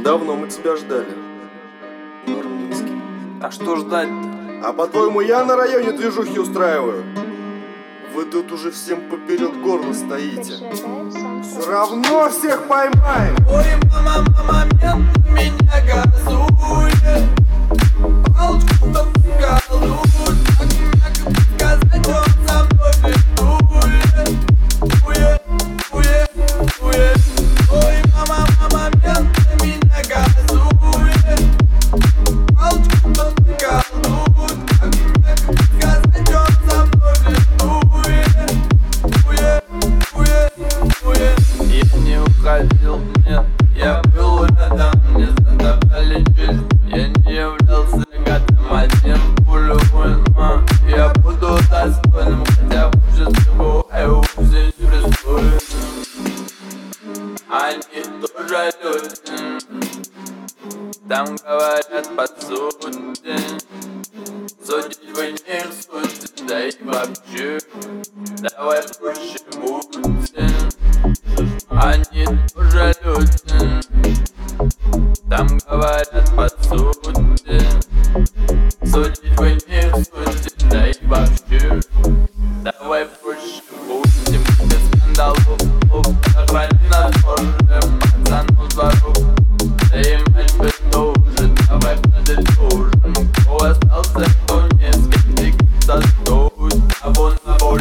Давно мы тебя ждали, Нурминский. А что ждать-то? А по-твоему, я на районе движухи устраиваю? Вы тут уже всем поперек горла стоите. Все равно всех поймаем. Ой, мама, момент меня газует. Палочку, чтоб не голубь. Как сказать, он за мной бегует. Уе. Ой, мама, момент меня газует. Палочку, чтоб не голубь. Как сказать, он за мной бегует. Уе. Я не уходил, нет, я был рядом, не задавали жизнь. Я не являлся гадом, один пулю война. Я буду достойным, хотя уже забываю, все рисуют. Они тоже люди, там говорят по сути. Судить вы не сути, да и вообще, давай проще будьте. Они тоже люди, там говорят по сути. Судить вы не сути, да и вообще, давай проще будем. Без скандалов, охрани нас позже, пацану двору. Да и мать бы тоже, давай подытожим. Кто остался, кто не скептик заснуть. А вон на воле,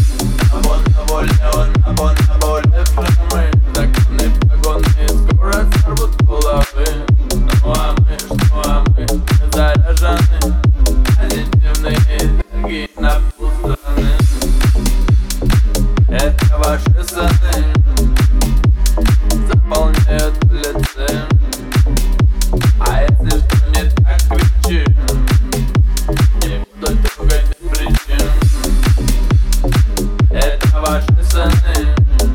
он на воле прямые. Законы погоны скоро сорвут головы. Ну а мы заряжены позитивной энергией на полстраны. Это ваши саны заполняют улицы. А если что не так, кричи. Не буду трогать без причин. Это ваши саны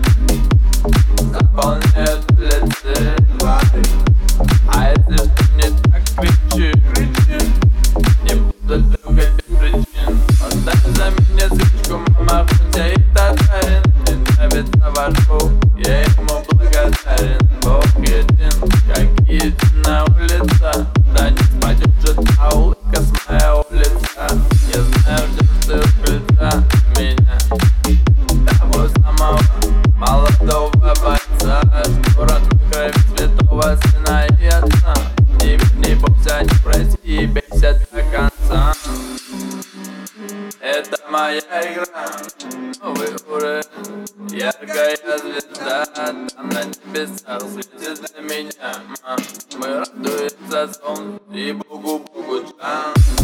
заполняют улицы. А если что не так, кричи. Не буду трогать без причин. Поставь за меня свечку, мама, хотя и татарин. Мне нравится ваш шоу, я ему благодарен. Бог един, как единая улица. Да не поддержит, а улыбка с моего лица. Я знаю, где ты укрыта меня, того самого молодого бойца, что родной крови святого сына и отца. Не бойся, не проси и бейся до конца. Это моя игра, новый уровень, яркая звезда. Там на небесах светит для меня. Мы радуемся солнцу и Богу Джан.